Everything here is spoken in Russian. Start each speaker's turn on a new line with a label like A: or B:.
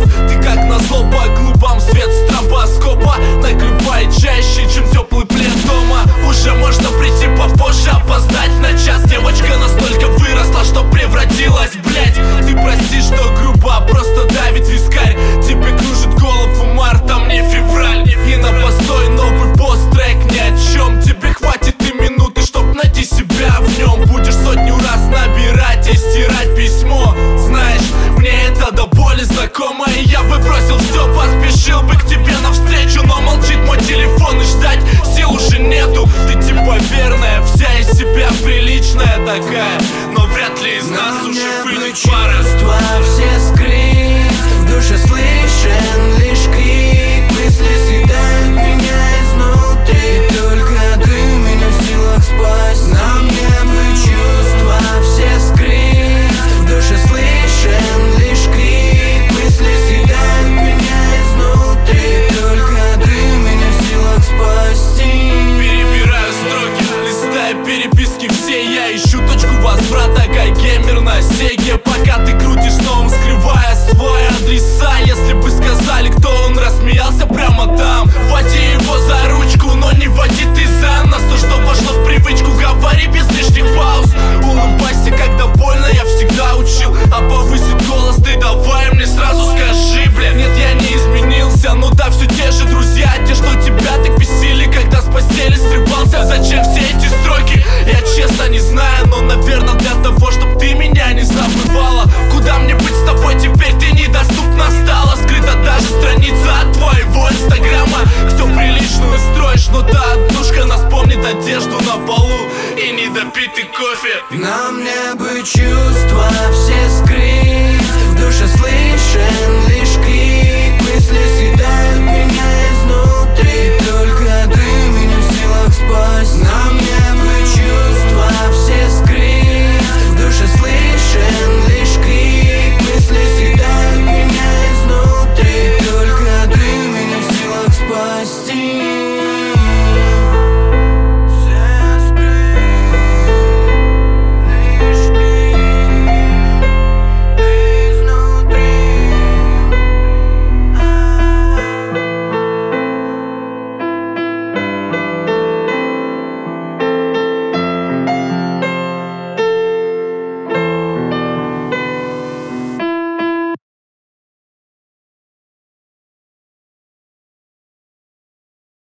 A: часов. Ты как назло по клубам, свет стробоскопа накрывает чаще, чем теплый плед дома. Уже можно прийти попозже, опоздать на час. Девочка настолько выросла, что превратилась, блять. Ты прости, что грубо, просто давит вискарь. Тебе кружит голову март, а мне февраль. И на постой новый пост-трек ни о чем. Тебе хватит и минуты, чтоб найти себя в нем. Будешь сотню раз набирать и стирать письмо. Знаешь, мне это до боли знакомо, и я бы бросил все, поспешил бы к тебе навстречу. Но молчит мой телефон, и ждать сил уже нету. Ты типа верная, вся из себя приличная такая, но вряд ли из нас уже выйдет пара.
B: Чувства все скрыть, в душе слышен лишь крик. Мысли съедают меня изнутри, только ты меня в силах спасти. На мне бы чувства все скрыть, в душе слышен лишь крик. Мысли съедают меня изнутри, только ты меня в силах спасти.
A: Перебираю строки, листаю переписки все. Я ищу точку возврата, как геймер на сеге. Пока ты крутишь новым, скрывая свои адреса. Если бы сказали, кто он, рассмеялся прямо там. Води его за ручку, но не води ты за нас. То, что вошло в привычку, говори без лишних пауз. Улыбайся, когда больно, я всегда учил. А повысить голос ты давай мне сразу скажи, бля. Нет, я не изменился, ну да, все те же друзья. Те, что тебя так бесили, когда с постели срывался. Зачем все эти строки? Я честно не знаю, но, наверное, для того, чтобы ты меня не забывала. Куда мне быть с тобой теперь, ты